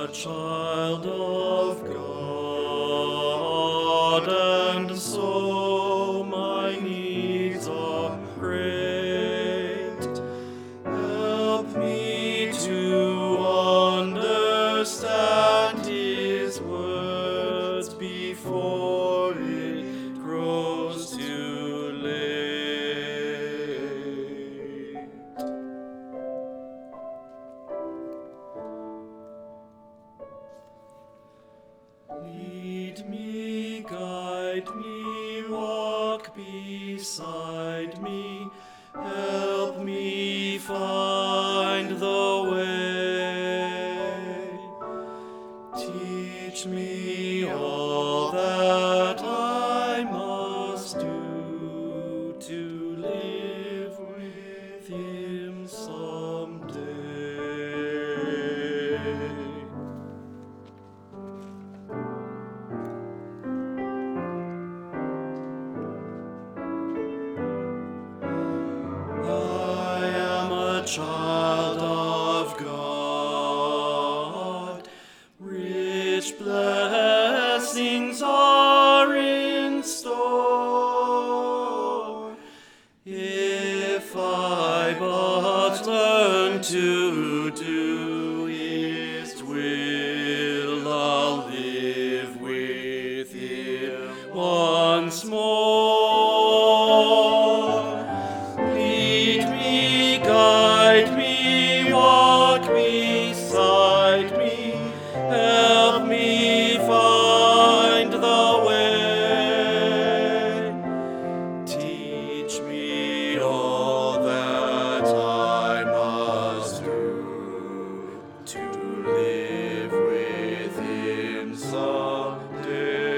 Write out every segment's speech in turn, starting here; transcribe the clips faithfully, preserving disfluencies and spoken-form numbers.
a child of God, and so my needs are great. Help me to understand His words before it grows too late. Lead me, guide me, walk beside me, help me find the way. Teach me all that I must do to live with Him someday. I am a child of God. Rich blessings are in store. If I but learn to do His will, I'll live with Him once more. Lead me, guide me, walk beside me, help me find the way. Teach me all that I must do to live with Him someday.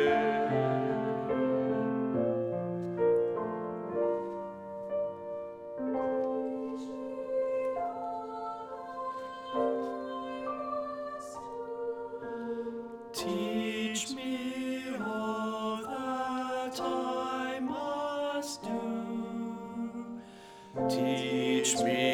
Teach me all that I must do. Teach me